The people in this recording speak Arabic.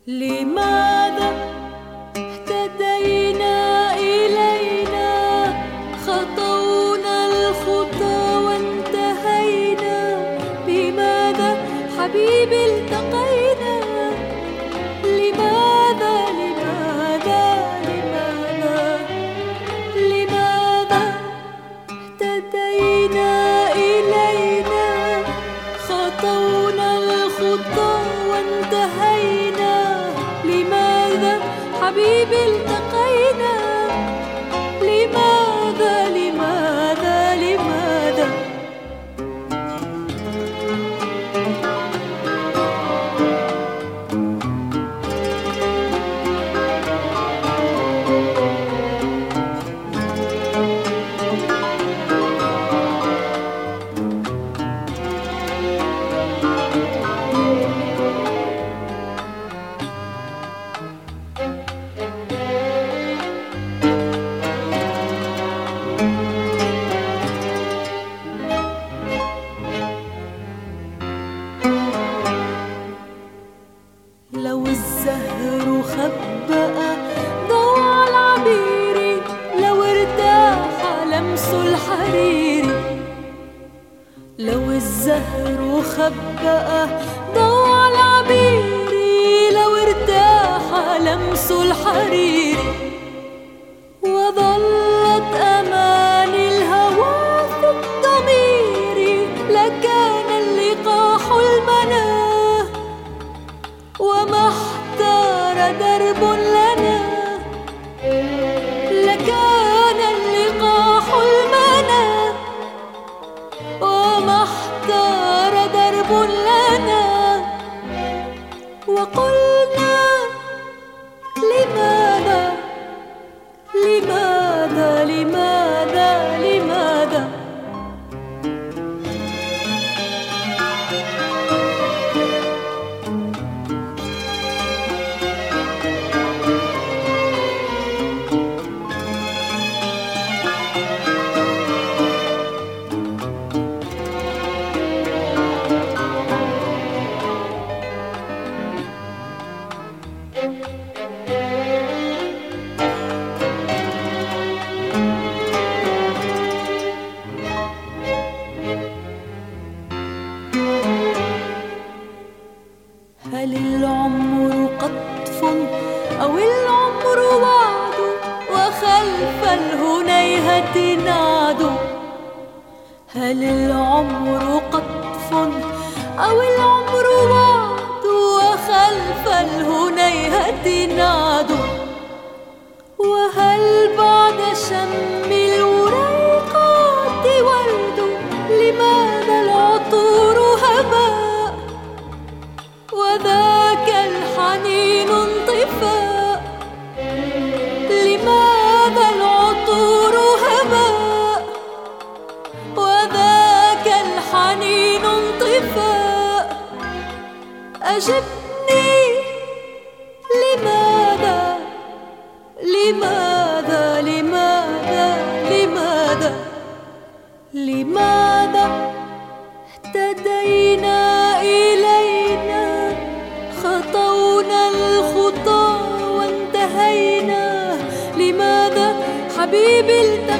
لماذا اهتدينا إلينا، خطونا الخطى وانتهينا؟ لماذا حبيبي التقينا؟ لماذا لماذا لماذا لماذا اهتدينا إلينا، خطونا الخطى وانتهينا؟ لماذا حبيبي التقينا؟ لماذا لماذا لماذا لو الزهر خبأ ضوء العبير، لو ارتاح لمس الحرير. لو الزهر خبأ ضوء العبير، لو ارتاح لمس الحرير. وظلت أماني الهوى في الضمير، لكان اللقاح المنى، وما احتار درب لنا. لكان اللقاح المنى، وما احتار درب لنا. وقلنا لماذا لماذا لماذا لماذا هل العمر قطف أو العمر وعد، وخلف الهنيهة نعد؟ هل العمر قطف أو العمر وعد، وخلف الهنيهة نعد؟ وهل بعد شم الوريقات ورد؟ لماذا العطور هباء، وذاك الحنين انطفاء؟ لماذا العطور هباء، وذاك الحنين انطفاء؟ أجبني لماذا لماذا لماذا لماذا لماذا اهتدينا إلينا، خطونا الخطى وانتهينا؟ لماذا حبيبي